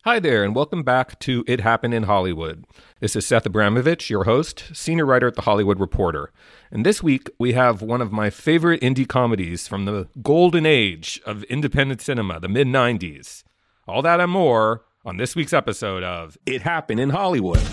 Hi there, and welcome back to It Happened in Hollywood. This is Seth Abramovich, your host, senior writer at The Hollywood Reporter. And this week, we have one of my favorite indie comedies from the golden age of independent cinema, the mid-90s. All that and more on this week's episode of It Happened in Hollywood.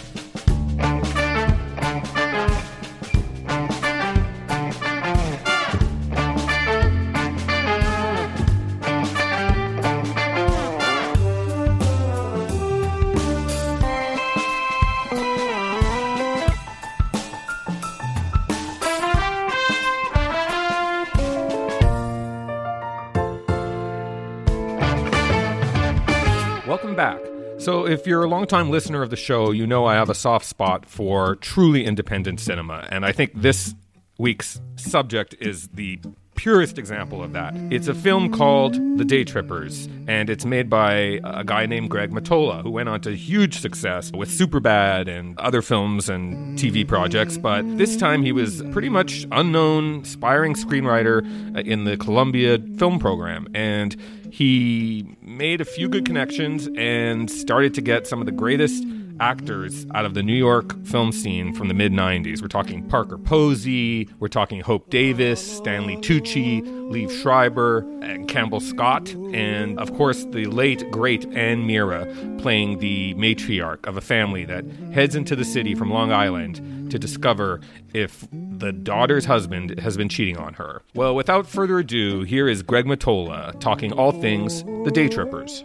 Welcome back. So if you're a longtime listener of the show, you know I have a soft spot for truly independent cinema. And I think this week's subject is the purest example of that. It's a film called The Day Trippers, and it's made by a guy named Greg Mottola, who went on to huge success with Superbad and other films and TV projects. But this time he was pretty much unknown, aspiring screenwriter in the Columbia Film Program. And he made a few good connections and started to get some of the greatest actors out of the New York film scene from the mid-90s. We're talking Parker Posey, we're talking Hope Davis, Stanley Tucci, Liev Schreiber, and Campbell Scott, and of course the late, great Anne Meara playing the matriarch of a family that heads into the city from Long Island to discover if the daughter's husband has been cheating on her. Well, without further ado, here is Greg Mottola talking all things The Day Trippers.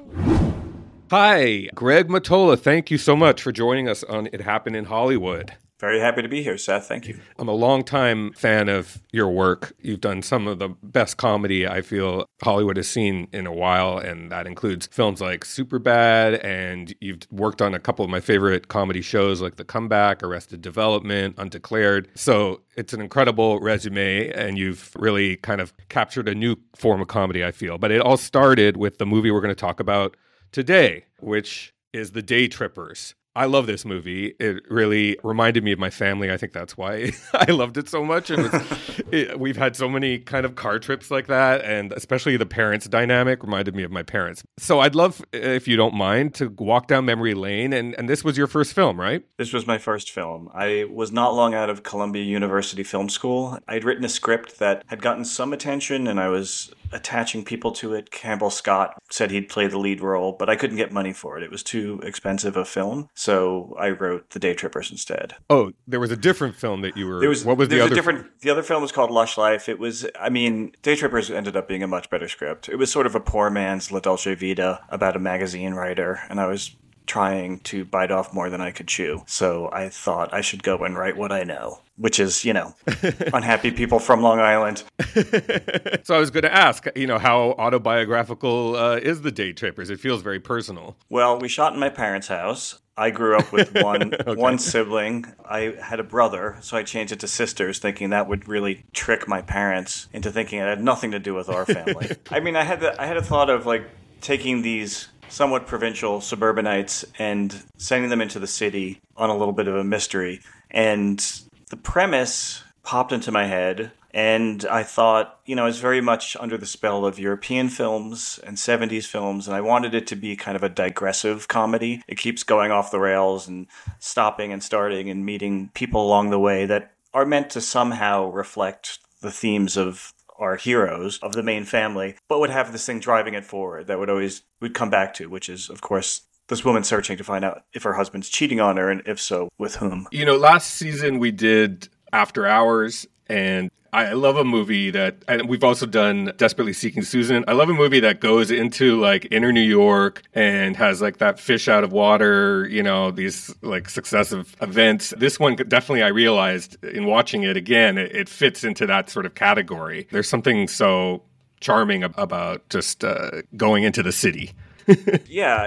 Hi, Greg Mottola. Thank you so much for joining us on It Happened in Hollywood. Very happy to be here, Seth. Thank you. I'm a longtime fan of your work. You've done some of the best comedy I feel Hollywood has seen in a while, and that includes films like Superbad, and you've worked on a couple of my favorite comedy shows like The Comeback, Arrested Development, Undeclared. So it's an incredible resume, and you've really kind of captured a new form of comedy, I feel. But it all started with the movie we're going to talk about today, which is The Day Trippers. I love this movie. It really reminded me of my family. I think that's why I loved it so much. And we've had so many kind of car trips like that, and especially the parents' dynamic reminded me of my parents. So I'd love, if you don't mind, to walk down memory lane. And this was your first film, right? This was my first film. I was not long out of Columbia University Film School. I'd written a script that had gotten some attention, and I was attaching people to it. Campbell Scott said he'd play the lead role, but I couldn't get money for it. It was too expensive a film. So I wrote The Day Trippers instead. Oh, there was a different film that you were... What was the other film? The other film was called Lush Life. It was, Day Trippers ended up being a much better script. It was sort of a poor man's La Dolce Vita about a magazine writer, and I was trying to bite off more than I could chew. So I thought I should go and write what I know, which is, unhappy people from Long Island. So I was going to ask, how autobiographical is The Day Trippers? It feels very personal. Well, we shot in my parents' house. I grew up with one sibling. I had a brother, so I changed it to sisters, thinking that would really trick my parents into thinking it had nothing to do with our family. I had a thought of taking these somewhat provincial suburbanites and sending them into the city on a little bit of a mystery. And the premise popped into my head, and I thought, I was very much under the spell of European films and 70s films, and I wanted it to be kind of a digressive comedy. It keeps going off the rails and stopping and starting and meeting people along the way that are meant to somehow reflect the themes of our heroes of the main family, but would have this thing driving it forward that would come back to, which is, of course, this woman searching to find out if her husband's cheating on her, and if so, with whom. Last season we did After Hours, and I love a movie and we've also done Desperately Seeking Susan. I love a movie that goes into inner New York and has that fish out of water, these successive events. This one definitely, I realized in watching it again, it fits into that sort of category. There's something so charming about just going into the city. Yeah,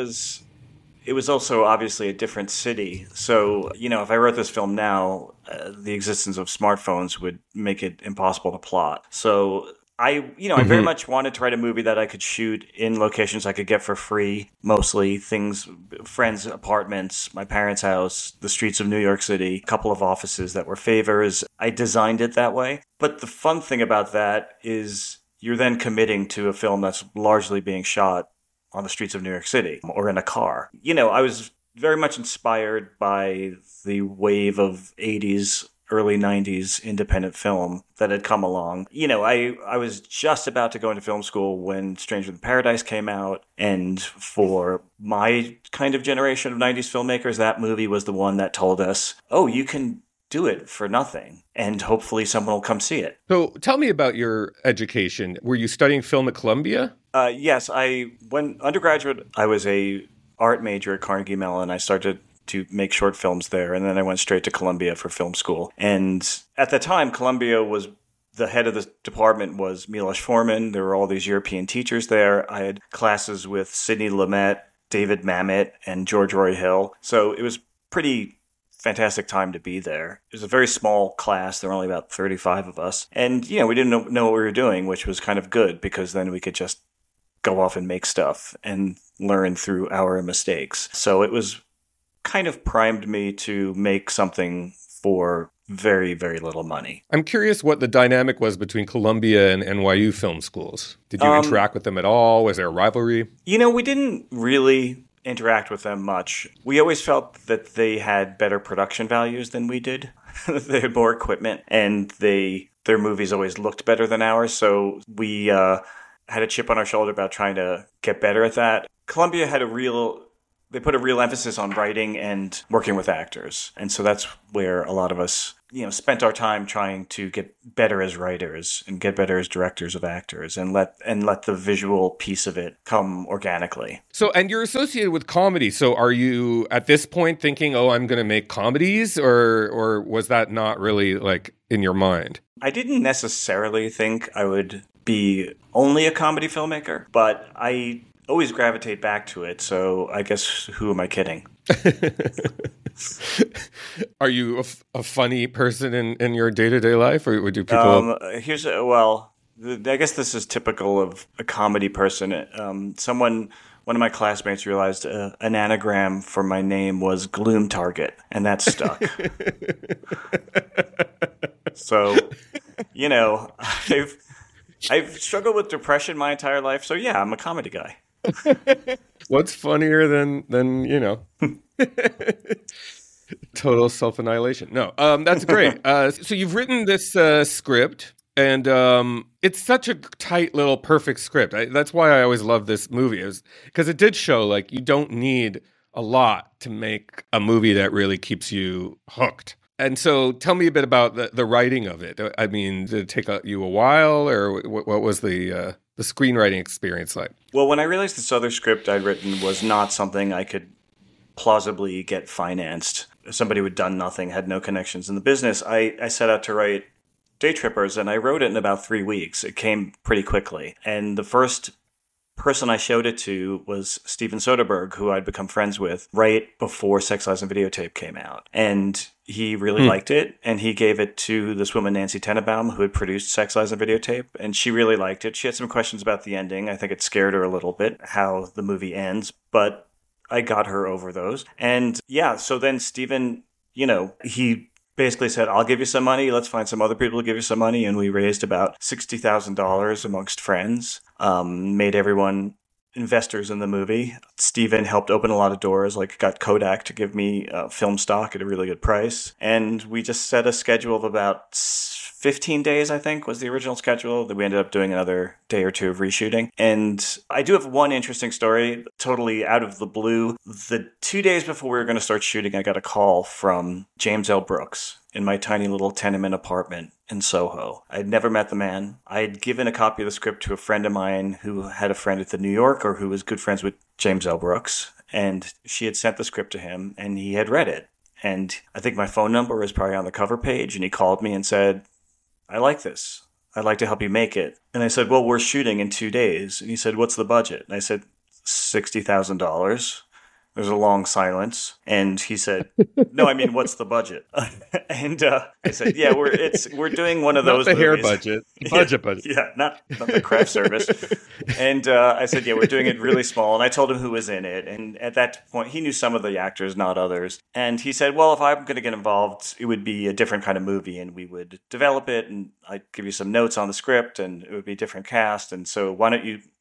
it was also obviously a different city. So, if I wrote this film now, the existence of smartphones would make it impossible to plot. So I very much wanted to write a movie that I could shoot in locations I could get for free, mostly things, friends' apartments, my parents' house, the streets of New York City, a couple of offices that were favors. I designed it that way. But the fun thing about that is you're then committing to a film that's largely being shot on the streets of New York City or in a car. I was very much inspired by the wave of 80s, early 90s independent film that had come along. I was just about to go into film school when Stranger in Paradise came out. And for my kind of generation of 90s filmmakers, that movie was the one that told us, oh, you can do it for nothing, and hopefully someone will come see it. So tell me about your education. Were you studying film at Columbia? Yes, when undergraduate, I was a art major at Carnegie Mellon. I started to make short films there, and then I went straight to Columbia for film school. And at the time, Columbia was the head of the department was Milos Forman. There were all these European teachers there. I had classes with Sidney Lumet, David Mamet, and George Roy Hill. So it was pretty fantastic time to be there. It was a very small class. There were only about 35 of us. And, we didn't know what we were doing, which was kind of good because then we could just go off and make stuff and learn through our mistakes. So it was kind of primed me to make something for very, very little money. I'm curious what the dynamic was between Columbia and NYU film schools. Did you interact with them at all? Was there a rivalry? We didn't really interact with them much. We always felt that they had better production values than we did. They had more equipment, and their movies always looked better than ours. So we had a chip on our shoulder about trying to get better at that. Columbia had they put a real emphasis on writing and working with actors. And so that's where a lot of us, spent our time trying to get better as writers and get better as directors of actors and let the visual piece of it come organically. So, and you're associated with comedy. So are you at this point thinking, oh, I'm going to make comedies, or was that not really like in your mind? I didn't necessarily think I would be only a comedy filmmaker, but I always gravitate back to it. So I guess who am I kidding? Are you a funny person in your day-to-day life, or do people? I guess this is typical of a comedy person. One of my classmates realized an anagram for my name was Gloom Target, and that stuck. So, I've struggled with depression my entire life. So yeah, I'm a comedy guy. What's funnier than total self-annihilation? No, that's great. So you've written this script, and it's such a tight little perfect script. That's why I always love this movie, because it did show like you don't need a lot to make a movie that really keeps you hooked. And so tell me a bit about the writing of it. I mean, did it take you a while, or what was the screenwriting experience like? Well, when I realized this other script I'd written was not something I could plausibly get financed, somebody who'd done nothing, had no connections in the business, I set out to write Day Trippers, and I wrote it in about 3 weeks. It came pretty quickly. And the first person I showed it to was Steven Soderbergh, who I'd become friends with right before Sex, Lies, and Videotape came out. And he really liked it, and he gave it to this woman, Nancy Tenenbaum, who had produced Sex, Lies, and Videotape, and she really liked it. She had some questions about the ending. I think it scared her a little bit, how the movie ends, but I got her over those. And yeah, so then Steven, he basically said, I'll give you some money. Let's find some other people to give you some money. And we raised about $60,000 amongst friends, made everyone investors in the movie. Steven helped open a lot of doors, like got Kodak to give me film stock at a really good price. And we just set a schedule of about 15 days, I think, was the original schedule. That we ended up doing another day or two of reshooting. And I do have one interesting story, totally out of the blue. The 2 days before we were going to start shooting, I got a call from James L. Brooks in my tiny little tenement apartment in Soho. I'd never met the man. I had given a copy of the script to a friend of mine who had a friend at the New Yorker who was good friends with James L. Brooks. And she had sent the script to him, and he had read it. And I think my phone number was probably on the cover page, and he called me and said, I like this. I'd like to help you make it. And I said, well, we're shooting in 2 days. And he said, what's the budget? And I said, $60,000. There's a long silence. And he said, no, I mean, what's the budget? And I said, yeah, we're doing one of those not the movies. Hair budget. Budget. Yeah, not the craft service. And I said, yeah, we're doing it really small. And I told him who was in it. And at that point, he knew some of the actors, not others. And he said, well, if I'm going to get involved, it would be a different kind of movie. And we would develop it. And I'd give you some notes on the script. And it would be a different cast. And so why don't you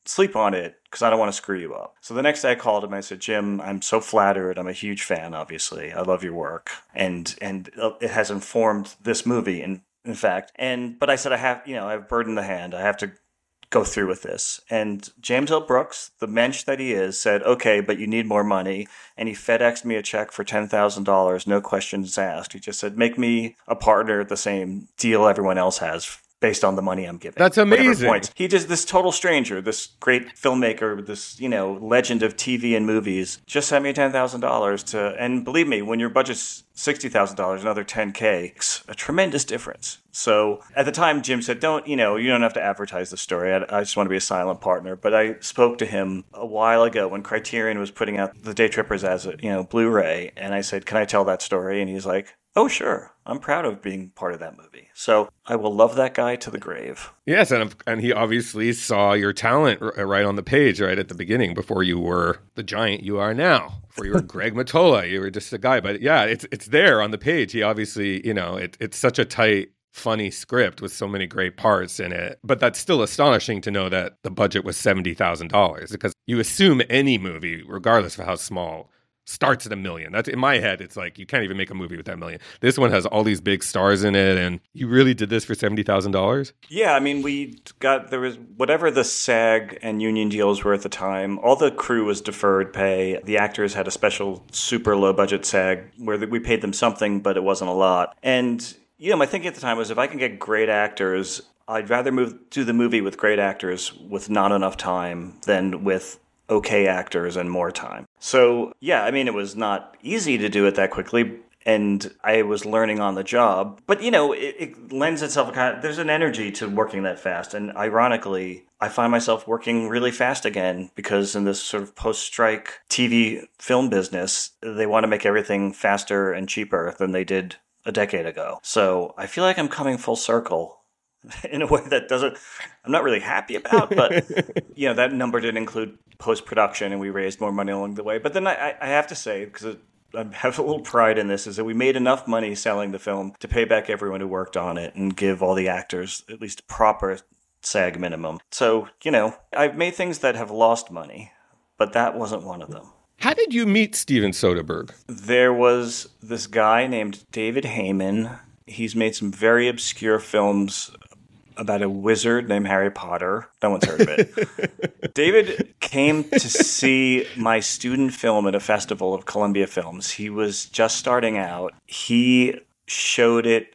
sleep on it because I don't want to screw you up. So the next day I called him. I said, Jim, I'm so flattered. I'm a huge fan, obviously. I love your work. And it has informed this movie, in fact. But I said, I've burdened the hand. I have to go through with this. And James L. Brooks, the mensch that he is, said, okay, but you need more money. And he FedExed me a check for $10,000, no questions asked. He just said, make me a partner at the same deal everyone else has based on the money I'm giving. That's amazing. He just, this total stranger, this great filmmaker, this, legend of TV and movies, just sent me $10,000 and believe me, when your budget's $60,000, another $10K, it's a tremendous difference. So at the time, Jim said, you don't have to advertise the story. I just want to be a silent partner. But I spoke to him a while ago when Criterion was putting out The Day Trippers as a, Blu-ray. And I said, can I tell that story? And he's like, oh, sure. I'm proud of being part of that movie. So I will love that guy to the grave. Yes, and he obviously saw your talent right on the page, right at the beginning, before you were the giant you are now. Before you were Greg Mottola, you were just a guy. But yeah, it's there on the page. He obviously, it's such a tight, funny script with so many great parts in it. But that's still astonishing to know that the budget was $70,000, because you assume any movie, regardless of how small, starts at $1 million. That's in my head. It's like you can't even make a movie with that $1 million. This one has all these big stars in it, and you really did this for $70,000? Yeah, I mean, there was whatever the SAG and union deals were at the time. All the crew was deferred pay. The actors had a special super low budget SAG where we paid them something, but it wasn't a lot. And my thinking at the time was, if I can get great actors, I'd rather do the movie with great actors with not enough time than with okay actors and more time. So, yeah, I mean, it was not easy to do it that quickly, and I was learning on the job. But, it lends itself there's an energy to working that fast. And ironically, I find myself working really fast again because in this sort of post-strike TV film business, they want to make everything faster and cheaper than they did a decade ago. So I feel like I'm coming full circle in a way that I'm not really happy about, but that number didn't include post-production, and we raised more money along the way. But then I have to say, because I have a little pride in this, is that we made enough money selling the film to pay back everyone who worked on it and give all the actors at least a proper SAG minimum. So, I've made things that have lost money, but that wasn't one of them. How did you meet Steven Soderbergh? There was this guy named David Heyman. He's made some very obscure films about a wizard named Harry Potter. No one's heard of it. David came to see my student film at a festival of Columbia Films. He was just starting out. He showed it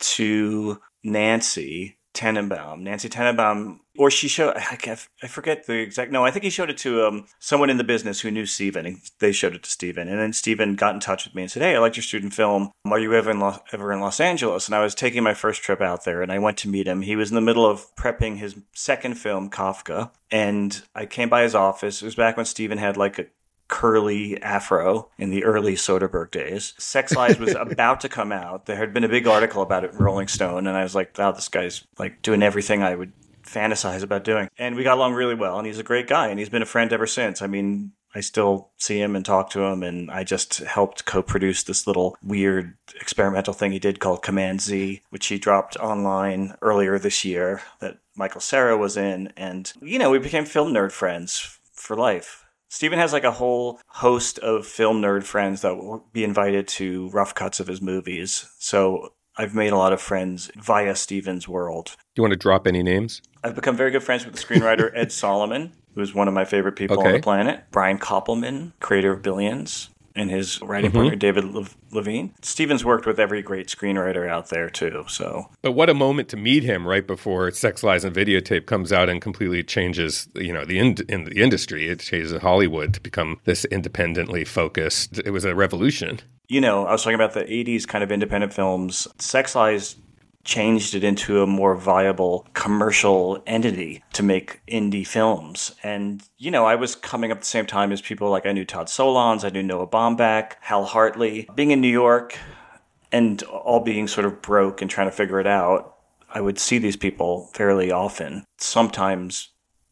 to Nancy Tenenbaum, or she showed, I forget the exact, no, I think he showed it to someone in the business who knew Steven. They showed it to Steven. And then Steven got in touch with me and said, hey, I liked your student film. Are you ever in Los Angeles? And I was taking my first trip out there, and I went to meet him. He was in the middle of prepping his second film, Kafka. And I came by his office. It was back when Steven had like a curly afro in the early Soderbergh days. Sex Lies was about to come out. There had been a big article about it in Rolling Stone, and I was like, wow, this guy's like doing everything I would fantasize about doing. And we got along really well, and he's a great guy, and he's been a friend ever since. I mean, I still see him and talk to him, and I just helped co-produce this little weird experimental thing he did called Command Z, which he dropped online earlier this year that Michael Cera was in, and, we became film nerd friends for life. Steven has like a whole host of film nerd friends that will be invited to rough cuts of his movies. So I've made a lot of friends via Steven's world. Do you want to drop any names? I've become very good friends with the screenwriter Ed Solomon, who's one of my favorite people on the planet. Brian Koppelman, creator of Billions, and his writing partner, David Levine. Steven's worked with every great screenwriter out there, too. So, but what a moment to meet him right before Sex, Lies, and Videotape comes out and completely changes, the industry. It changes Hollywood to become this independently focused. It was a revolution. I was talking about the 80s kind of independent films. Sex, Lies changed it into a more viable commercial entity to make indie films. And, I was coming up at the same time as people like I knew Todd Solondz, I knew Noah Baumbach, Hal Hartley. Being in New York and all being sort of broke and trying to figure it out, I would see these people fairly often. Sometimes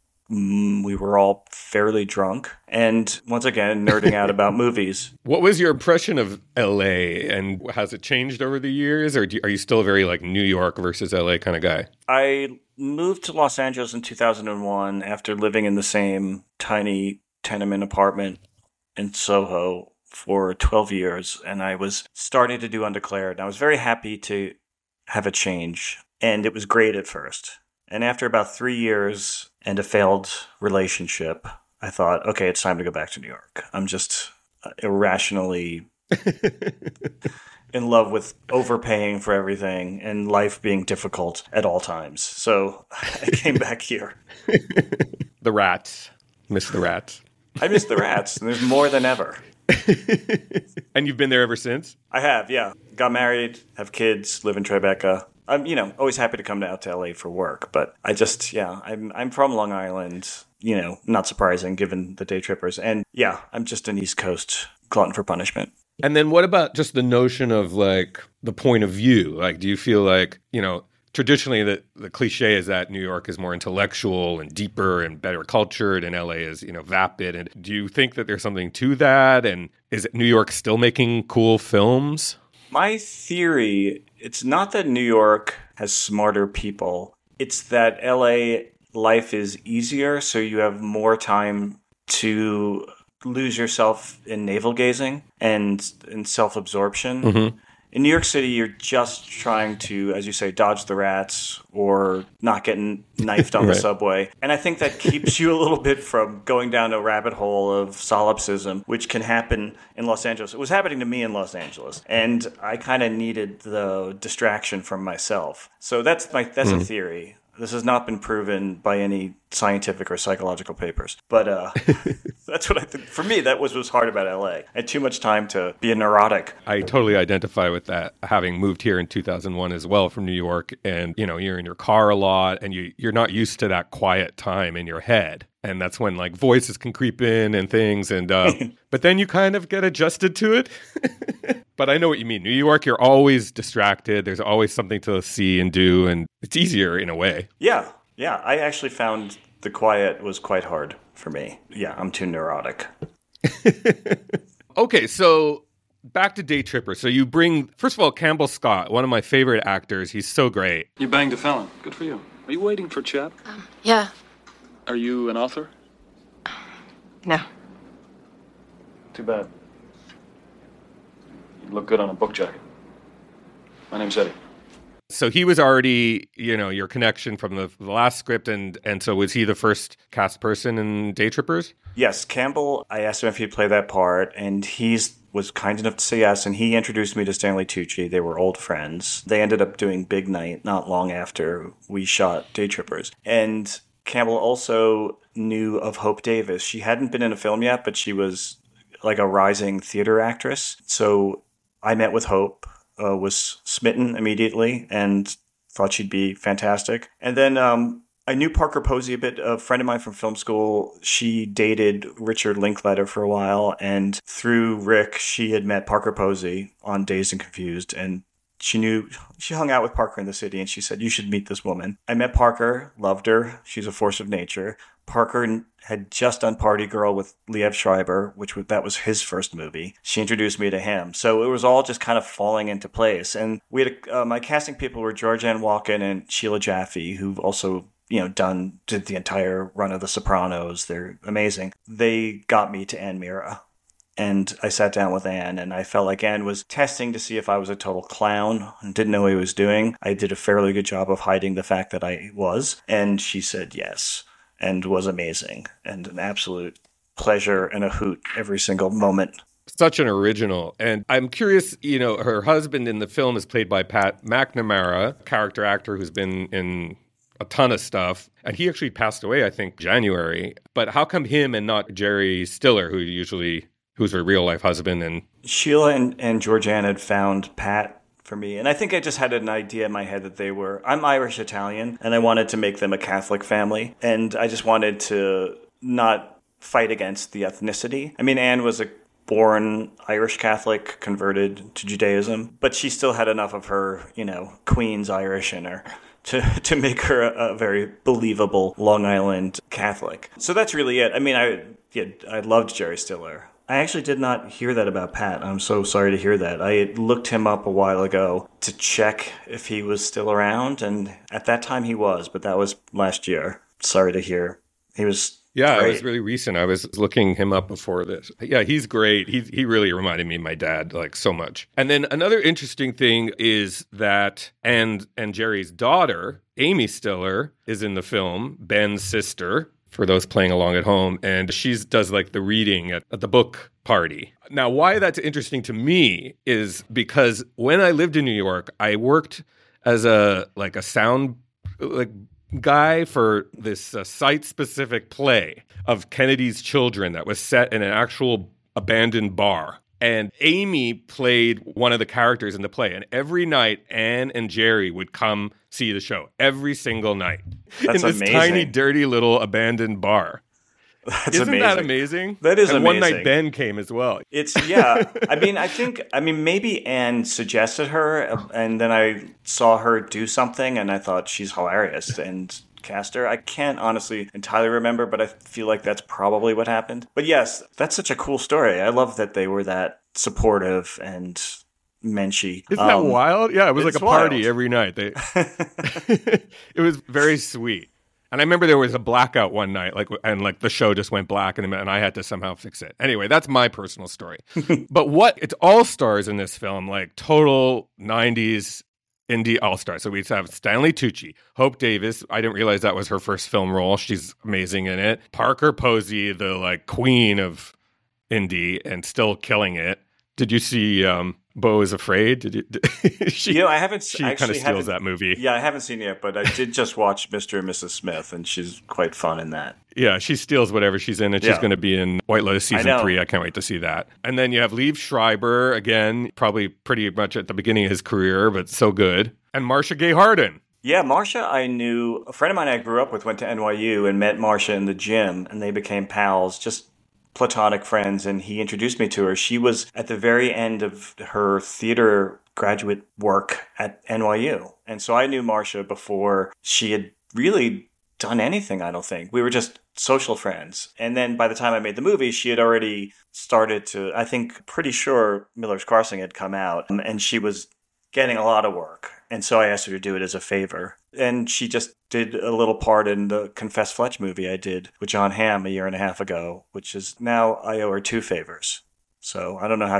we were all fairly drunk and, once again, nerding out about movies. What was your impression of L.A., and has it changed over the years, or are you still very like New York versus L.A. kind of guy? I moved to Los Angeles in 2001 after living in the same tiny tenement apartment in Soho for 12 years, and I was starting to do Undeclared. And I was very happy to have a change, and it was great at first. And after about 3 years and a failed relationship, I thought, okay, it's time to go back to New York. I'm just irrationally in love with overpaying for everything and life being difficult at all times. So I came back here. The rats. Miss the rats. I miss the rats, and there's more than ever. And you've been there ever since? I have, yeah. Got married, have kids, live in Tribeca. I'm, always happy to come out to LA for work, but I just, I'm from Long Island, not surprising given the day trippers. And yeah, I'm just an East Coast glutton for punishment. And then what about just the notion of like the point of view? Like, do you feel like, traditionally the cliche is that New York is more intellectual and deeper and better cultured, and LA is, vapid. And do you think that there's something to that? And is New York still making cool films? My theory, it's not that New York has smarter people. It's that LA life is easier, so you have more time to lose yourself in navel gazing and in self-absorption. Mm-hmm. In New York City, you're just trying to, as you say, dodge the rats or not getting knifed on the subway. And I think that keeps you a little bit from going down a rabbit hole of solipsism, which can happen in Los Angeles. It was happening to me in Los Angeles. And I kind of needed the distraction from myself. So that's a theory. This has not been proven by any scientific or psychological papers. But that's what I think. For me, that was what's hard about LA. I had too much time to be a neurotic. I totally identify with that, having moved here in 2001 as well from New York. And, you're in your car a lot and you're not used to that quiet time in your head. And that's when like voices can creep in and things. And but then you kind of get adjusted to it. But I know what you mean. New York, you're always distracted. There's always something to see and do. And it's easier in a way. Yeah. Yeah. I actually found the quiet was quite hard for me. Yeah. I'm too neurotic. Okay. So back to Day Tripper. So you bring, first of all, Campbell Scott, one of my favorite actors. He's so great. You banged a felon. Good for you. Are you waiting for Chad? Yeah. Are you an author? No. Too bad. You look good on a book jacket. My name's Eddie. So he was already, your connection from the last script, and so was he the first cast person in Day Trippers? Yes, Campbell, I asked him if he'd play that part, and he was kind enough to say yes, and he introduced me to Stanley Tucci. They were old friends. They ended up doing Big Night not long after we shot Day Trippers. And Campbell also knew of Hope Davis. She hadn't been in a film yet, but she was like a rising theater actress. So I met with Hope, was smitten immediately, and thought she'd be fantastic. And then I knew Parker Posey a bit, a friend of mine from film school. She dated Richard Linklater for a while, and through Rick, she had met Parker Posey on Dazed and Confused, and she hung out with Parker in the city, and she said, you should meet this woman. I met Parker, loved her. She's a force of nature. Parker had just done Party Girl with Liev Schreiber, that was his first movie. She introduced me to him. So it was all just kind of falling into place. And we had my casting people were Georgianne Walken and Sheila Jaffe, who've also did the entire run of The Sopranos. They're amazing. They got me to Ann Mira. And I sat down with Ann, and I felt like Ann was testing to see if I was a total clown and didn't know what he was doing. I did a fairly good job of hiding the fact that I was. And she said yes, and was amazing, and an absolute pleasure and a hoot every single moment. Such an original. And I'm curious, her husband in the film is played by Pat McNamara, character actor who's been in a ton of stuff. And he actually passed away, I think, January. But how come him and not Jerry Stiller, who's her real life husband? And Sheila and Georgianne had found Pat for me. And I think I just had an idea in my head that I'm Irish Italian, and I wanted to make them a Catholic family. And I just wanted to not fight against the ethnicity. I mean, Anne was a born Irish Catholic, converted to Judaism, but she still had enough of her, Queen's Irish in her to make her a very believable Long Island Catholic. So that's really it. I mean, I loved Jerry Stiller. I actually did not hear that about Pat. I'm so sorry to hear that. I looked him up a while ago to check if he was still around, and at that time he was, but that was last year. Sorry to hear. He was Yeah, great. it was really recent. I was looking him up before this. Yeah, he's great. He really reminded me of my dad, like, so much. And then another interesting thing is that and Jerry's daughter, Amy Stiller, is in the film, Ben's sister, for those playing along at home, and she does like the reading at the book party. Now, why that's interesting to me is because when I lived in New York, I worked as a sound guy for this site-specific play of Kennedy's Children that was set in an actual abandoned bar. And Amy played one of the characters in the play. And every night, Anne and Jerry would come see the show. Every single night. That's in this amazing. tiny, dirty little abandoned bar. That's Isn't amazing. that amazing? That is and amazing. one night Ben came as well. I mean, maybe Anne suggested her, and then I saw her do something, and I thought she's hilarious and cast her. I can't honestly entirely remember, but I feel like that's probably what happened. But yes, that's such a cool story. I love that they were that supportive and menschy. Isn't that wild? Yeah, it was like it's a party wild. every night. It was very sweet. And I remember there was a blackout one night, and the show just went black, and I had to somehow fix it. Anyway, that's my personal story. But it's all stars in this film, like total 90s indie all-stars. So we have Stanley Tucci, Hope Davis. I didn't realize that was her first film role. She's amazing in it. Parker Posey, the queen of indie, and still killing it. Did you see Beau is Afraid? Did you? I haven't. She kind of steals that movie. Yeah, I haven't seen it yet, but I did just watch Mr. and Mrs. Smith, and she's quite fun in that. Yeah, she steals whatever she's in, and she's Yeah. going to be in White Lotus season 3. I can't wait to see that. And then you have Liev Schreiber, again, probably pretty much at the beginning of his career, but so good. And Marcia Gay Harden. Yeah, Marcia, I knew. A friend of mine I grew up with went to NYU and met Marcia in the gym, and they became pals, just platonic friends, and he introduced me to her. She was at the very end of her theater graduate work at NYU. And so I knew Marcia before she had really done anything, I don't think. We were just social friends. And then by the time I made the movie, she had already started to, I think, pretty sure Miller's Crossing had come out, and she was getting a lot of work. And so I asked her to do it as a favor. And she just did a little part in the Confess Fletch movie I did with John Hamm a year and a half ago, which is now I owe her 2 favors. So I don't know how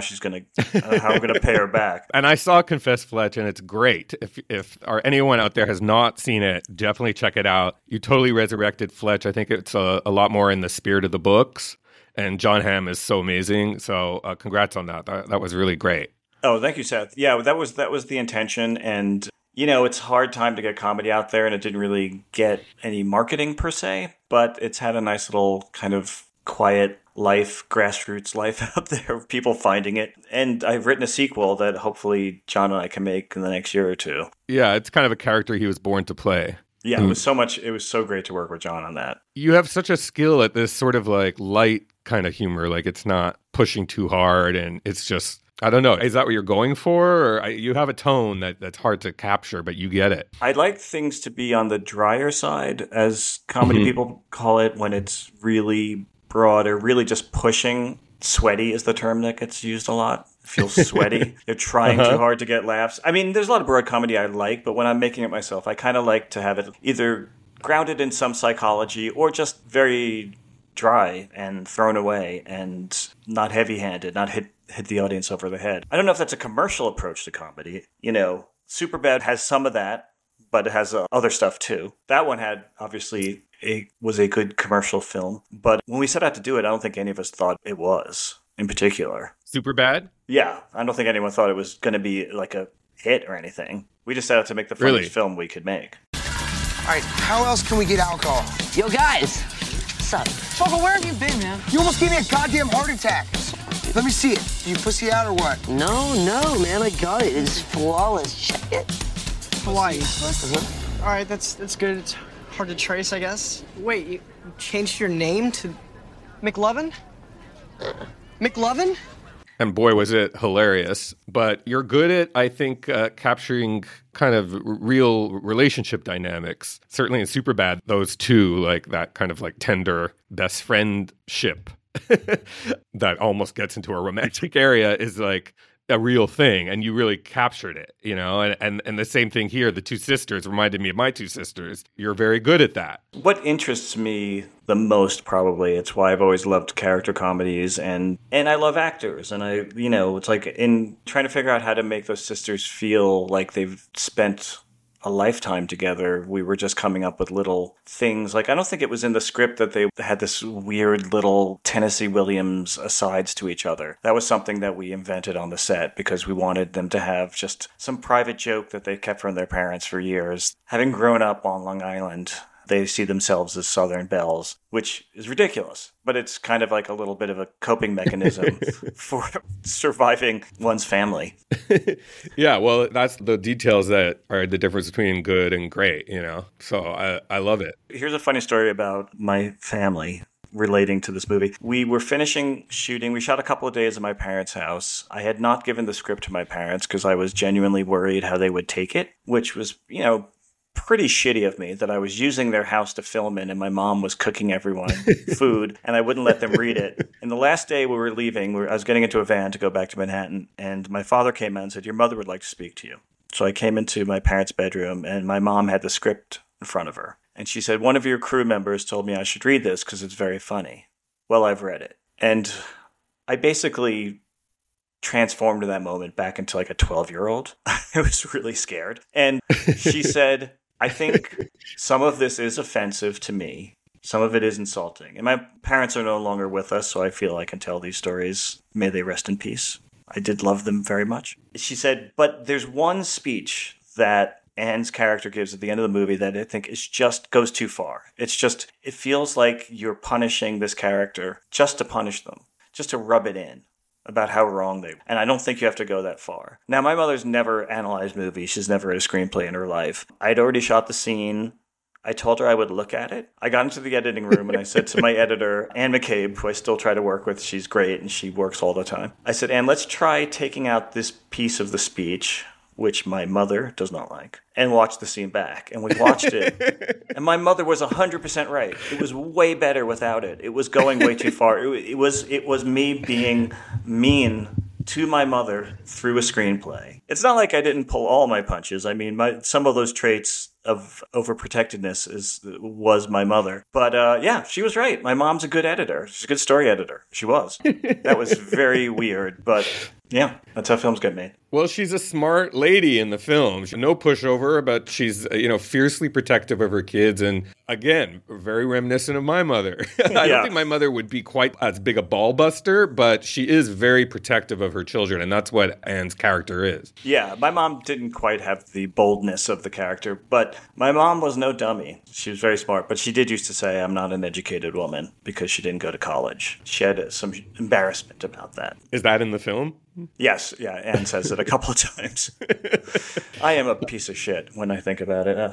I'm going to pay her back. And I saw Confess Fletch, and it's great. If anyone out there has not seen it, definitely check it out. You totally resurrected Fletch. I think it's a lot more in the spirit of the books. And John Hamm is so amazing. So congrats on that. That was really great. Oh, thank you, Seth. Yeah, that was the intention. And, it's a hard time to get comedy out there, and it didn't really get any marketing per se, but it's had a nice little kind of quiet life, grassroots life out there of people finding it. And I've written a sequel that hopefully John and I can make in the next year or two. Yeah, it's kind of a character he was born to play. Yeah, it was so great to work with John on that. You have such a skill at this sort of light kind of humor. It's not pushing too hard, and it's just, I don't know. Is that what you're going for? Or you have a tone that's hard to capture, but you get it. I'd like things to be on the drier side, as comedy people call it, when it's really broad or really just pushing. Sweaty is the term that gets used a lot. It feels sweaty. They're trying too hard to get laughs. I mean, there's a lot of broad comedy I like, but when I'm making it myself, I kind of like to have it either grounded in some psychology or just very dry and thrown away and not heavy-handed, not hit the audience over the head. I don't know if that's a commercial approach to comedy. Superbad has some of that, but it has other stuff too. That one had, obviously, was a good commercial film. But when we set out to do it, I don't think any of us thought it was, in particular. Superbad? Yeah, I don't think anyone thought it was going to be like a hit or anything. We just set out to make the funniest film we could make. All right, how else can we get alcohol? Yo, guys. What's up? Bubba, where have you been, man? You almost gave me a goddamn heart attack. Let me see it. You pussy out or what? No, man, I got it. It's flawless. Check it. Hawaii. All right, that's good. It's hard to trace, I guess. Wait, you changed your name to McLovin? McLovin? And boy, was it hilarious. But you're good at, I think, capturing kind of real relationship dynamics. Certainly in Superbad, those two, that kind of tender best friendship that almost gets into a romantic area is like a real thing, and you really captured it, you know? And the same thing here, the two sisters reminded me of my two sisters. You're very good at that. What interests me the most, probably, it's why I've always loved character comedies, and I love actors, and it's like in trying to figure out how to make those sisters feel like they've spent a lifetime together, we were just coming up with little things. Like, I don't think it was in the script that they had this weird little Tennessee Williams asides to each other. That was something that we invented on the set because we wanted them to have just some private joke that they kept from their parents for years. Having grown up on Long Island, they see themselves as Southern belles, which is ridiculous. But it's kind of like a little bit of a coping mechanism for surviving one's family. Yeah, well, that's the details that are the difference between good and great, you know? So I love it. Here's a funny story about my family relating to this movie. We were finishing shooting. We shot a couple of days at my parents' house. I had not given the script to my parents because I was genuinely worried how they would take it, which was, pretty shitty of me that I was using their house to film in, and my mom was cooking everyone food, and I wouldn't let them read it. And the last day we were leaving, I was getting into a van to go back to Manhattan, and my father came out and said, "Your mother would like to speak to you." So I came into my parents' bedroom, and my mom had the script in front of her. And she said, "One of your crew members told me I should read this because it's very funny." Well, I've read it. And I basically transformed in that moment back into like a 12-year-old. I was really scared. And she said, "I think some of this is offensive to me. Some of it is insulting. And my parents are no longer with us, so I feel I can tell these stories. May they rest in peace. I did love them very much." She said, "But there's one speech that Anne's character gives at the end of the movie that I think goes too far. It feels like you're punishing this character just to punish them, just to rub it in about how wrong they were. And I don't think you have to go that far." Now, my mother's never analyzed movies. She's never read a screenplay in her life. I'd already shot the scene. I told her I would look at it. I got into the editing room and I said to my editor, Anne McCabe, who I still try to work with, she's great and she works all the time. I said, "Anne, let's try taking out this piece of the speech, which my mother does not like, and watch the scene back." And we watched it. And my mother was 100% right. It was way better without it. It was going way too far. It was me being mean to my mother through a screenplay. It's not like I didn't pull all my punches. I mean, some of those traits of overprotectiveness was my mother. But yeah, she was right. My mom's a good editor. She's a good story editor. She was. That was very weird, but yeah, that's how films get made. Well, she's a smart lady in the film. No pushover, but she's, fiercely protective of her kids. And again, very reminiscent of my mother. I don't think my mother would be quite as big a ball buster, but she is very protective of her children. And that's what Anne's character is. Yeah, my mom didn't quite have the boldness of the character, but my mom was no dummy. She was very smart, but she did used to say, "I'm not an educated woman," because she didn't go to college. She had some embarrassment about that. Is that in the film? Yes, yeah, Anne says it a couple of times. I am a piece of shit when I think about it.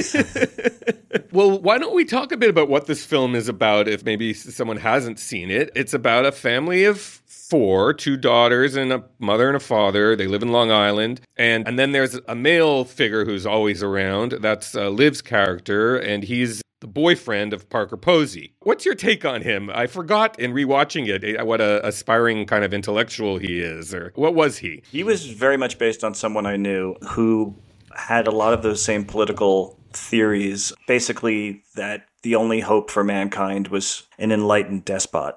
Well, why don't we talk a bit about what this film is about if maybe someone hasn't seen it? It's about a family of four, two daughters and a mother and a father. They live in Long Island. And then there's a male figure who's always around. That's Liv's character, and he's the boyfriend of Parker Posey. What's your take on him? I forgot in rewatching it what a aspiring kind of intellectual he is, or what was he? He was very much based on someone I knew who had a lot of those same political theories, basically that the only hope for mankind was an enlightened despot.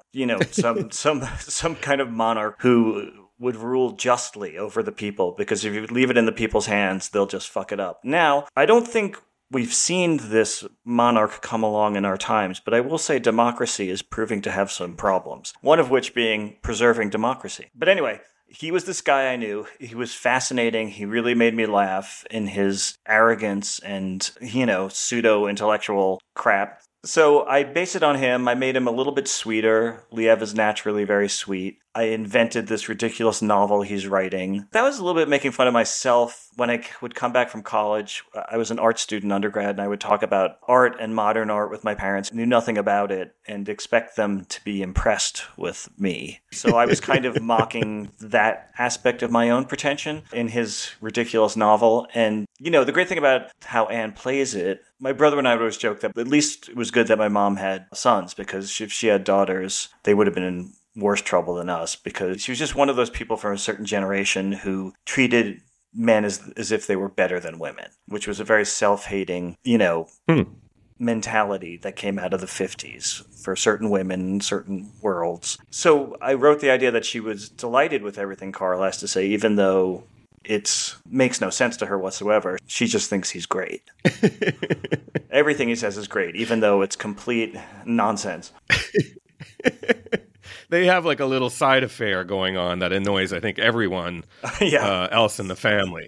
Some kind of monarch who would rule justly over the people, because if you leave it in the people's hands, they'll just fuck it up. Now, I don't think we've seen this monarch come along in our times, but I will say democracy is proving to have some problems, one of which being preserving democracy. But anyway, he was this guy I knew. He was fascinating. He really made me laugh in his arrogance and, pseudo-intellectual crap. So I based it on him. I made him a little bit sweeter. Liev is naturally very sweet. I invented this ridiculous novel he's writing. That was a little bit making fun of myself. When I would come back from college, I was an art student undergrad, and I would talk about art and modern art with my parents, knew nothing about it, and expect them to be impressed with me. So I was kind of mocking that aspect of my own pretension in his ridiculous novel. And, you know, the great thing about how Anne plays it, my brother and I would always joke that at least it was good that my mom had sons, because if she had daughters, they would have been in worse trouble than us, because she was just one of those people from a certain generation who treated men as if they were better than women, which was a very self-hating, mentality that came out of the 50s for certain women in certain worlds. So I wrote the idea that she was delighted with everything Carl has to say, even though it makes no sense to her whatsoever. She just thinks he's great. Everything he says is great, even though it's complete nonsense. They have like a little side affair going on that annoys, I think, everyone else in the family.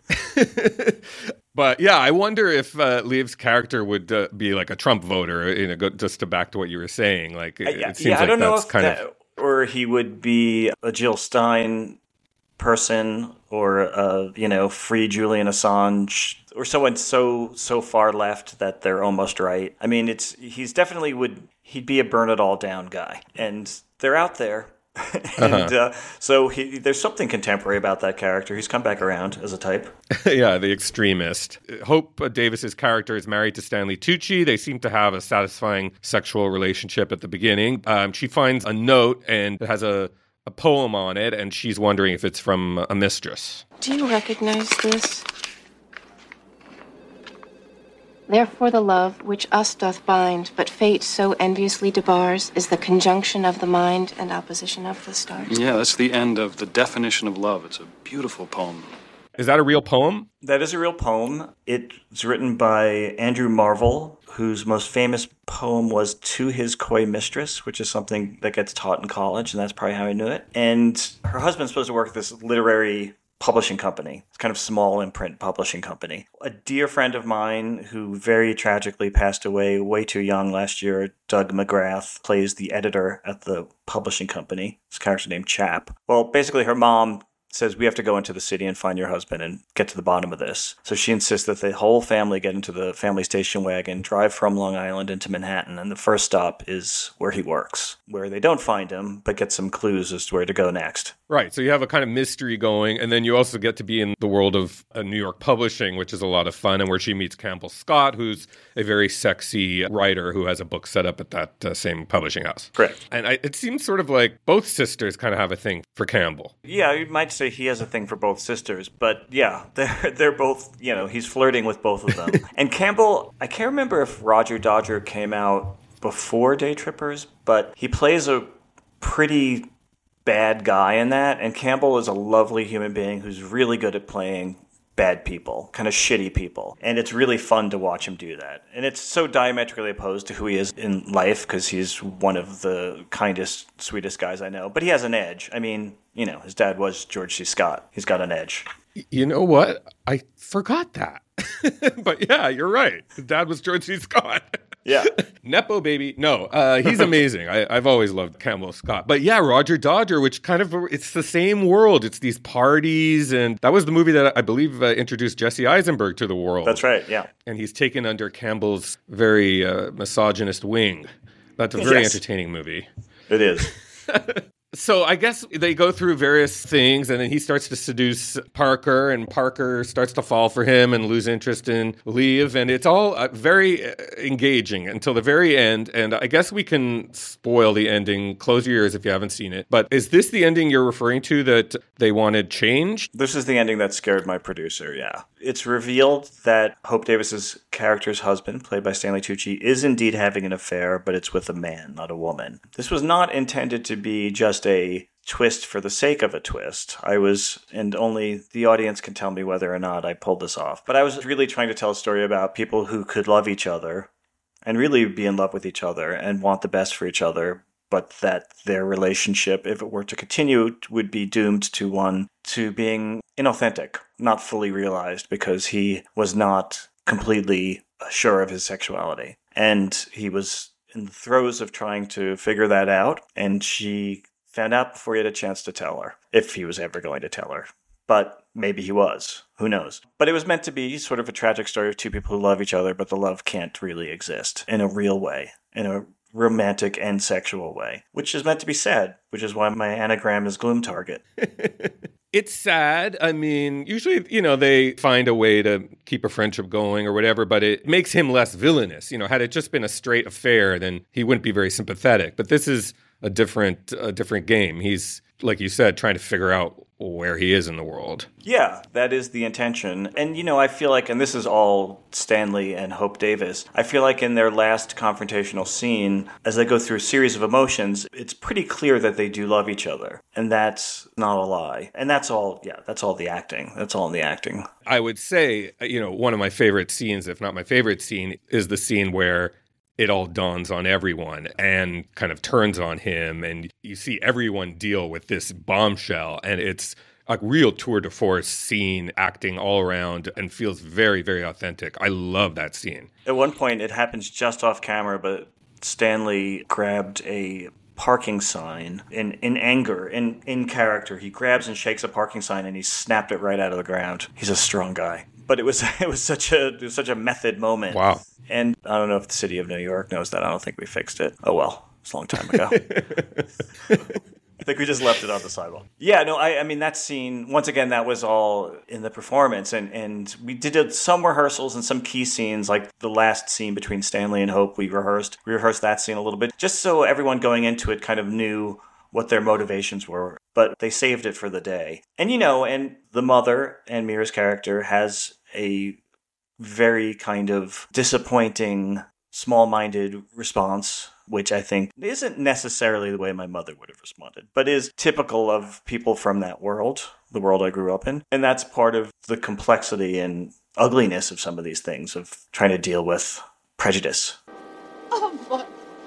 But yeah, I wonder if Liev's character would be like a Trump voter, just to back to what you were saying. Like, it seems like I don't know that's if kind of... Or he would be a Jill Stein person, or free Julian Assange, or someone so far left that they're almost right. I mean, he'd be a burn it all down guy, and they're out there. And so there's something contemporary about that character. He's come back around as a type. Yeah, the extremist. Hope Davis's character is married to Stanley Tucci. They seem to have a satisfying sexual relationship at the beginning. She finds a note and it has a poem on it, and she's wondering if it's from a mistress. Do you recognize this? Therefore the love which us doth bind, but fate so enviously debars, is the conjunction of the mind and opposition of the stars. Yeah, that's the end of the definition of love. It's a beautiful poem. Is that a real poem? That is a real poem. It's written by Andrew Marvell, whose most famous poem was To His Coy Mistress, which is something that gets taught in college, and that's probably how I knew it. And her husband's supposed to work at this literary publishing company. It's kind of small imprint publishing company. A dear friend of mine who very tragically passed away way too young last year, Doug McGrath, plays the editor at the publishing company. His character named Chap. Well, basically her mom says, we have to go into the city and find your husband and get to the bottom of this. So she insists that the whole family get into the family station wagon, drive from Long Island into Manhattan, and the first stop is where he works, where they don't find him, but get some clues as to where to go next. Right, so you have a kind of mystery going, and then you also get to be in the world of New York publishing, which is a lot of fun, and where she meets Campbell Scott, who's a very sexy writer who has a book set up at that same publishing house. Correct. And it seems sort of like both sisters kind of have a thing for Campbell. Yeah, you might say he has a thing for both sisters, but yeah, they're both, he's flirting with both of them. And Campbell, I can't remember if Roger Dodger came out before Day Trippers, but he plays a pretty bad guy in that, and Campbell is a lovely human being who's really good at playing bad people, kind of shitty people, and it's really fun to watch him do that. And it's so diametrically opposed to who he is in life, because he's one of the kindest, sweetest guys I know, but he has an edge. I mean, his dad was George C. Scott. He's got an edge. You know what? I forgot that. But yeah, you're right. His dad was George C. Scott. Yeah. Nepo baby. No, he's amazing. I've always loved Campbell Scott. But yeah, Roger Dodger, which kind of, it's the same world. It's these parties. And that was the movie that I believe introduced Jesse Eisenberg to the world. That's right, yeah. And he's taken under Campbell's very misogynist wing. That's a very entertaining movie. It is. So I guess they go through various things, and then he starts to seduce Parker, and Parker starts to fall for him and lose interest in Liev, and it's all very engaging until the very end. And I guess we can spoil the ending. Close your ears if you haven't seen it. But is this the ending you're referring to that they wanted changed? This is the ending that scared my producer, yeah. It's revealed that Hope Davis's character's husband, played by Stanley Tucci, is indeed having an affair, but it's with a man, not a woman. This was not intended to be just a twist for the sake of a twist. And only the audience can tell me whether or not I pulled this off, but I was really trying to tell a story about people who could love each other and really be in love with each other and want the best for each other, but that their relationship, if it were to continue, would be doomed to being inauthentic, not fully realized, because he was not completely sure of his sexuality. And he was in the throes of trying to figure that out, and she found out before he had a chance to tell her, if he was ever going to tell her. But maybe he was. Who knows? But it was meant to be sort of a tragic story of two people who love each other, but the love can't really exist in a real way, in a romantic and sexual way, which is meant to be sad, which is why my anagram is Gloom Target. It's sad. I mean, usually, they find a way to keep a friendship going or whatever, but it makes him less villainous. Had it just been a straight affair, then he wouldn't be very sympathetic. But this is a different game. He's, like you said, trying to figure out where he is in the world. Yeah, that is the intention. And, I feel like, and this is all Stanley and Hope Davis, I feel like in their last confrontational scene, as they go through a series of emotions, it's pretty clear that they do love each other. And that's not a lie. And that's all the acting. That's all in the acting. I would say, one of my favorite scenes, if not my favorite scene, is the scene where it all dawns on everyone and kind of turns on him, and you see everyone deal with this bombshell, and it's a real tour de force scene, acting all around, and feels very, very authentic. I love that scene. At one point, it happens just off camera, but Stanley grabbed a parking sign in anger, in character. He grabs and shakes a parking sign, and he snapped it right out of the ground. He's a strong guy. But it was such a method moment. Wow. And I don't know if the city of New York knows that. I don't think we fixed it. Oh, well. It's a long time ago. I think we just left it on the sidewalk. Yeah, no, I mean, that scene, once again, that was all in the performance. And we did some rehearsals and some key scenes, like the last scene between Stanley and Hope. We rehearsed that scene a little bit, just so everyone going into it kind of knew what their motivations were. But they saved it for the day. And, and the mother, Anne Meare's character, has a very kind of disappointing, small-minded response, which I think isn't necessarily the way my mother would have responded, but is typical of people from that world, the world I grew up in. And that's part of the complexity and ugliness of some of these things, of trying to deal with prejudice. Oh, my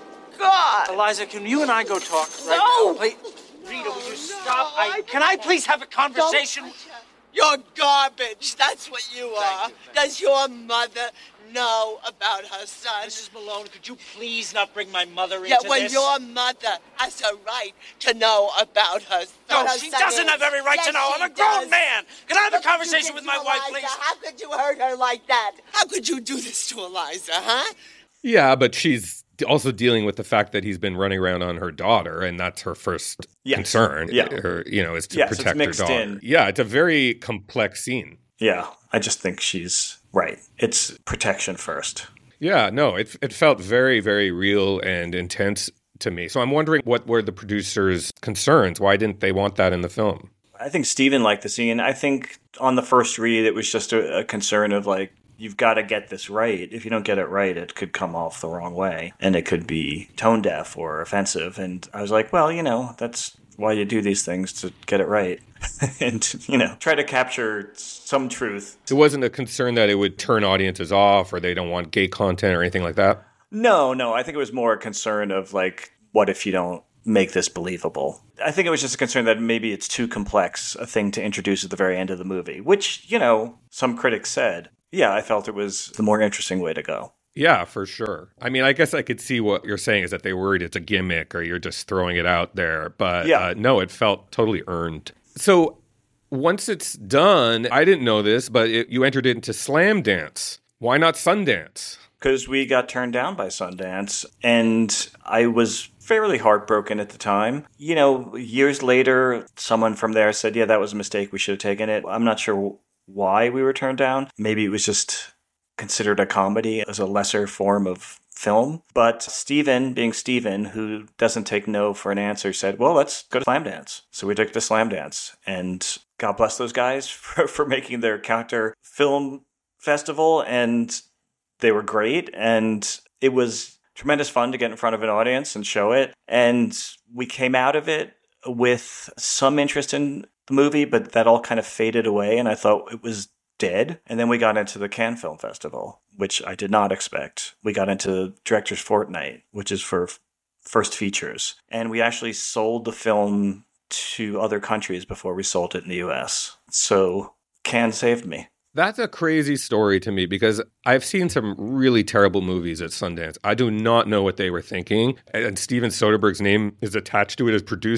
God! Eliza, can you and I go talk right now? No! Wait, Rita, will you stop? Can I please have a conversation? You're garbage. That's what you are. Does your mother know about her son? Mrs. Malone, could you please not bring my mother into this? Yeah, when this? your mother has a right to know about her son. No, she doesn't have every right to know. I'm a grown man. Can I have a conversation with my wife, Eliza, please? How could you hurt her like that? How could you do this to Eliza, huh? Yeah, but she's also dealing with the fact that he's been running around on her daughter, and that's her first concern. Yeah. Is to protect her daughter. In. Yeah, it's a very complex scene. Yeah, I just think she's right. It's protection first. Yeah, no, it felt very, very real and intense to me. So I'm wondering, what were the producers' concerns? Why didn't they want that in the film? I think Steven liked the scene. I think on the first read, it was just a concern of like, you've got to get this right. If you don't get it right, it could come off the wrong way, and it could be tone deaf or offensive. And I was like, well, that's why you do these things, to get it right. And, try to capture some truth. It wasn't a concern that it would turn audiences off, or they don't want gay content or anything like that? No. I think it was more a concern of like, what if you don't make this believable? I think it was just a concern that maybe it's too complex a thing to introduce at the very end of the movie, which, some critics said. Yeah, I felt it was the more interesting way to go. Yeah, for sure. I mean, I guess I could see what you're saying is that they worried it's a gimmick or you're just throwing it out there. But no, it felt totally earned. So once it's done, I didn't know this, but you entered it into Slamdance. Why not Sundance? Because we got turned down by Sundance, and I was fairly heartbroken at the time. Years later, someone from there said, yeah, that was a mistake. We should have taken it. I'm not sure why we were turned down. Maybe it was just considered a comedy as a lesser form of film. But Steven, being Steven, who doesn't take no for an answer, said, well, let's go to Slamdance. So we took to Slamdance, and God bless those guys for making their counter film festival, and they were great, and it was tremendous fun to get in front of an audience and show it. And we came out of it with some interest in the movie, but that all kind of faded away, and I thought it was dead. And then we got into the Cannes Film Festival, which I did not expect. We got into Director's Fortnight, which is for first features. And we actually sold the film to other countries before we sold it in the US. So Cannes saved me. That's a crazy story to me, because I've seen some really terrible movies at Sundance. I do not know what they were thinking. And Steven Soderbergh's name is attached to it as producer.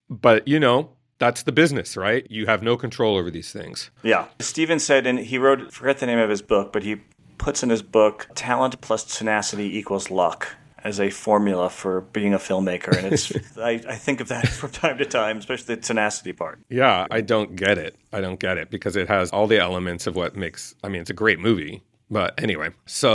But, that's the business, right? You have no control over these things. Yeah. Steven said, and he wrote, forget the name of his book, but he puts in his book, talent plus tenacity equals luck, as a formula for being a filmmaker. And it's I think of that from time to time, especially the tenacity part. Yeah, I don't get it. Because it has all the elements of what makes, it's a great movie. But anyway,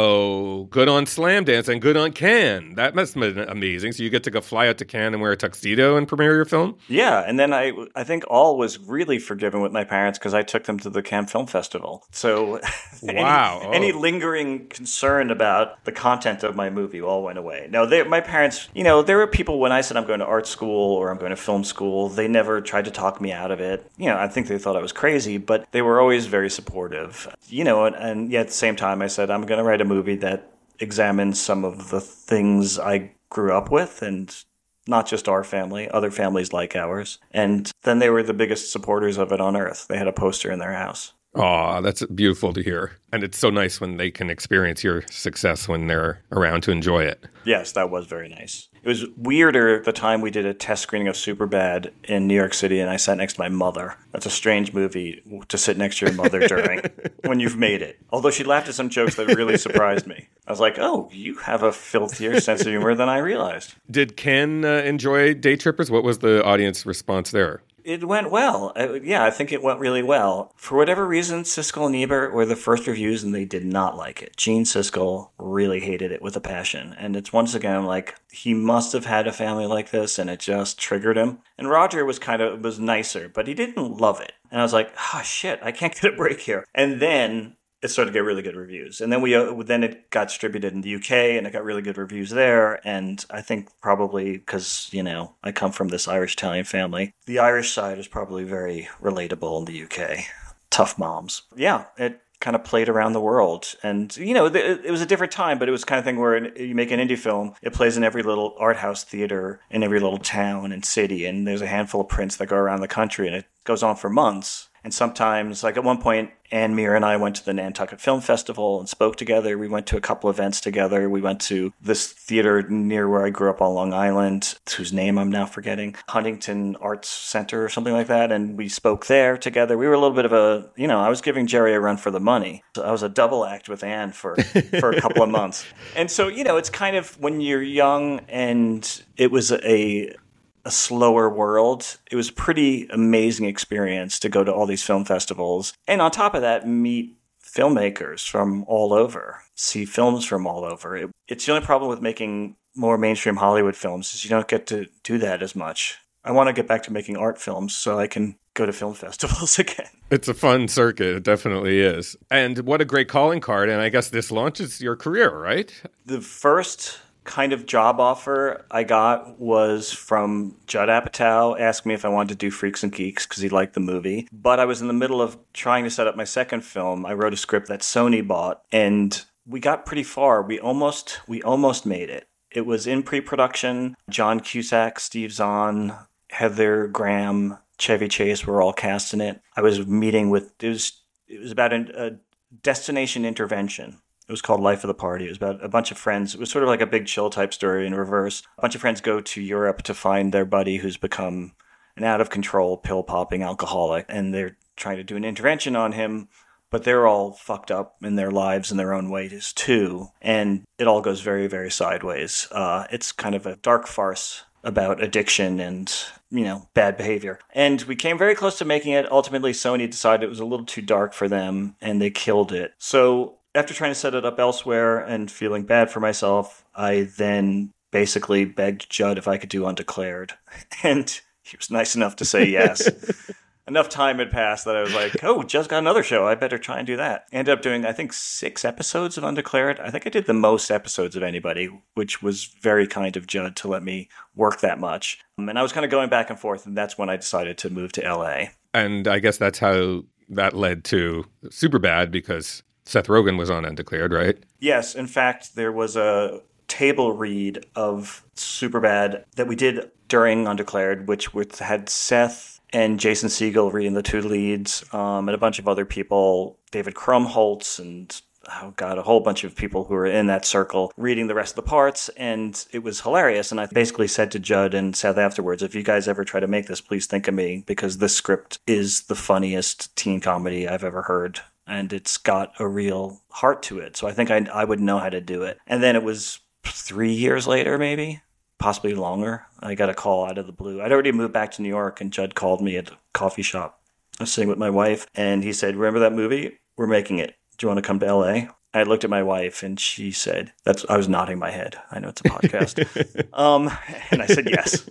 so good on Slamdance and good on Cannes. That must have been amazing. So you get to go fly out to Cannes and wear a tuxedo and premiere your film? Yeah, and then I think all was really forgiven with my parents because I took them to the Cannes Film Festival. So wow. any lingering concern about the content of my movie all went away. No, my parents, there were people when I said I'm going to art school or I'm going to film school, they never tried to talk me out of it. I think they thought I was crazy, but they were always very supportive. And yet at the same time, I said, I'm going to write a movie that examines some of the things I grew up with, and not just our family, other families like ours. And then they were the biggest supporters of it on earth. They had a poster in their house. Oh, that's beautiful to hear. And it's so nice when they can experience your success when they're around to enjoy it. Yes, that was very nice. It was weirder the time we did a test screening of Superbad in New York City and I sat next to my mother. That's a strange movie to sit next to your mother during when you've made it. Although she laughed at some jokes that really surprised me. I was like, oh, you have a filthier sense of humor than I realized. Did Ken enjoy Day Trippers? What was the audience response there? It went well. I think it went really well. For whatever reason, Siskel and Ebert were the first reviews and they did not like it. Gene Siskel really hated it with a passion. And it's once again like he must have had a family like this and it just triggered him. And Roger was was nicer, but he didn't love it. And I was like, oh shit, I can't get a break here. And then it started to get really good reviews. And then then it got distributed in the UK and it got really good reviews there. And I think probably because, I come from this Irish-Italian family, the Irish side is probably very relatable in the UK. Tough moms. Yeah, it kind of played around the world. And, it was a different time, but it was the kind of thing where you make an indie film, it plays in every little art house theater in every little town and city. And there's a handful of prints that go around the country and it goes on for months. And sometimes, like at one point, Ann Meir and I went to the Nantucket Film Festival and spoke together. We went to a couple events together. We went to this theater near where I grew up on Long Island, whose name I'm now forgetting, Huntington Arts Center or something like that. And we spoke there together. We were a little bit of I was giving Jerry a run for the money. So I was a double act with Ann for a couple of months. And so, it's kind of when you're young and it was a slower world. It was a pretty amazing experience to go to all these film festivals. And on top of that, meet filmmakers from all over, see films from all over. It's the only problem with making more mainstream Hollywood films is you don't get to do that as much. I want to get back to making art films so I can go to film festivals again. It's a fun circuit. It definitely is. And what a great calling card. And I guess this launches your career, right? The first kind of job offer I got was from Judd Apatow, asked me if I wanted to do Freaks and Geeks because he liked the movie. But I was in the middle of trying to set up my second film. I wrote a script that Sony bought, and we got pretty far. We almost made it. It was in pre-production. John Cusack, Steve Zahn, Heather Graham, Chevy Chase were all cast in it. I was meeting with, it was about a destination intervention. It was called Life of the Party. It was about a bunch of friends. It was sort of like a Big Chill type story in reverse. A bunch of friends go to Europe to find their buddy who's become an out-of-control, pill-popping alcoholic, and they're trying to do an intervention on him, but they're all fucked up in their lives in their own ways, too. And it all goes very, very sideways. It's kind of a dark farce about addiction and, bad behavior. And we came very close to making it. Ultimately, Sony decided it was a little too dark for them, and they killed it. So after trying to set it up elsewhere and feeling bad for myself, I then basically begged Judd if I could do Undeclared. And he was nice enough to say yes. Enough time had passed that I was like, oh, Judd's got another show. I better try and do that. Ended up doing, I think, 6 episodes of Undeclared. I think I did the most episodes of anybody, which was very kind of Judd to let me work that much. And I was kind of going back and forth, and that's when I decided to move to LA. And I guess that's how that led to Superbad, because Seth Rogen was on Undeclared, right? Yes. In fact, there was a table read of Superbad that we did during Undeclared, which had Seth and Jason Segel reading the 2 leads, and a bunch of other people, David Krumholtz and a whole bunch of people who were in that circle reading the rest of the parts, and it was hilarious. And I basically said to Judd and Seth afterwards, if you guys ever try to make this, please think of me, because this script is the funniest teen comedy I've ever heard. And it's got a real heart to it. So I think I would know how to do it. And then it was 3 years later, maybe, possibly longer, I got a call out of the blue. I'd already moved back to New York, and Judd called me at a coffee shop. I was sitting with my wife, and he said, remember that movie? We're making it. Do you want to come to L.A.? I looked at my wife, and she said, I was nodding my head. I know it's a podcast. And I said, yes.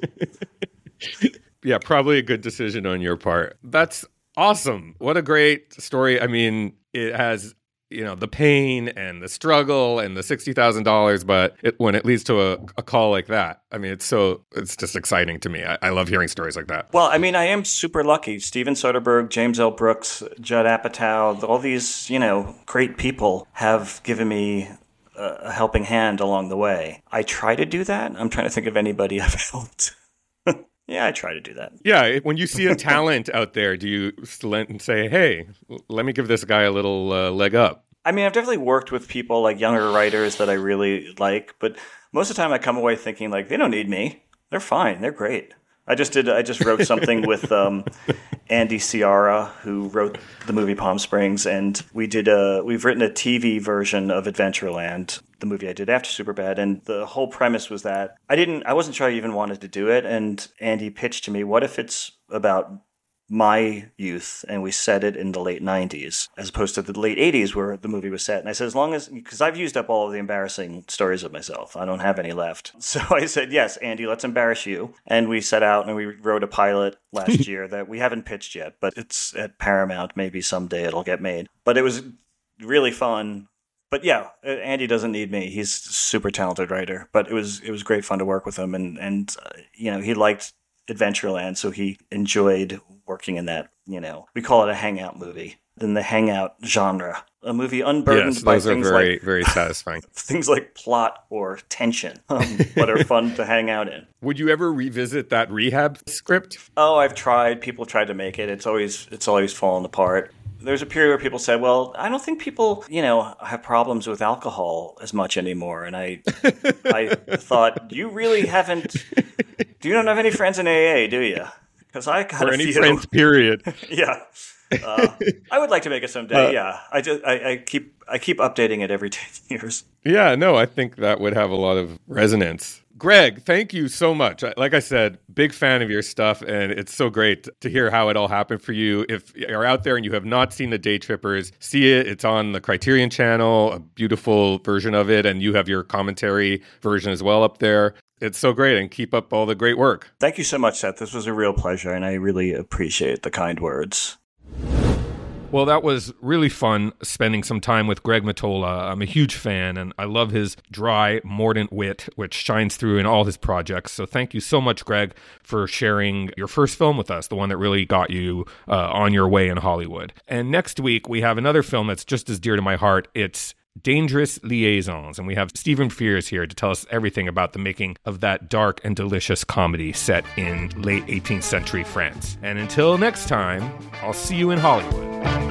Yeah, probably a good decision on your part. That's awesome. What a great story. I mean, it has, the pain and the struggle and the $60,000, but when it leads to a call like that, I mean, it's just exciting to me. I love hearing stories like that. Well, I mean, I am super lucky. Steven Soderbergh, James L. Brooks, Judd Apatow, all these, great people have given me a helping hand along the way. I try to do that. I'm trying to think of anybody I've helped. Yeah, I try to do that. Yeah, when you see a talent out there, do you say, hey, let me give this guy a little leg up? I mean, I've definitely worked with people like younger writers that I really like, but most of the time I come away thinking like, they don't need me. They're fine. They're great. I just wrote something with Andy Ciara, who wrote the movie Palm Springs, and we've written a TV version of Adventureland, the movie I did after Superbad, and the whole premise was that I wasn't sure I even wanted to do it, and Andy pitched to me, what if it's about my youth and we set it in the late 90s as opposed to the late 80s where the movie was set? And I said, because I've used up all of the embarrassing stories of myself, I don't have any left. So I said, yes, Andy, let's embarrass you. And we set out and we wrote a pilot last year that we haven't pitched yet, but it's at Paramount. Maybe someday it'll get made. But it was really fun. But yeah, Andy doesn't need me. He's a super talented writer, but it was great fun to work with him. And he liked Adventureland, so he enjoyed working in that, we call it a hangout movie, in the hangout genre. A movie unburdened by things very, very satisfying. Things like plot or tension, but are fun to hang out in. Would you ever revisit that rehab script? Oh, I've tried. People tried to make it. It's always fallen apart. There's a period where people said, well, I don't think people, have problems with alcohol as much anymore. And I thought, you really haven't, you don't have any friends in AA, do you? Because I kind of feel... Or any friends, period. Yeah. I would like to make it someday, yeah. I keep updating it every 10 years. Yeah, no, I think that would have a lot of resonance. Greg, thank you so much. Like I said, big fan of your stuff, and it's so great to hear how it all happened for you. If you're out there and you have not seen The Day Trippers, see it. It's on the Criterion Channel, a beautiful version of it, and you have your commentary version as well up there. It's so great, and keep up all the great work. Thank you so much, Seth. This was a real pleasure, and I really appreciate the kind words. Well, that was really fun spending some time with Greg Mottola. I'm a huge fan, and I love his dry, mordant wit, which shines through in all his projects. So thank you so much, Greg, for sharing your first film with us, the one that really got you on your way in Hollywood. And next week, we have another film that's just as dear to my heart. It's Dangerous Liaisons, and we have Stephen Frears here to tell us everything about the making of that dark and delicious comedy set in late 18th century France. And until next time, I'll see you in Hollywood.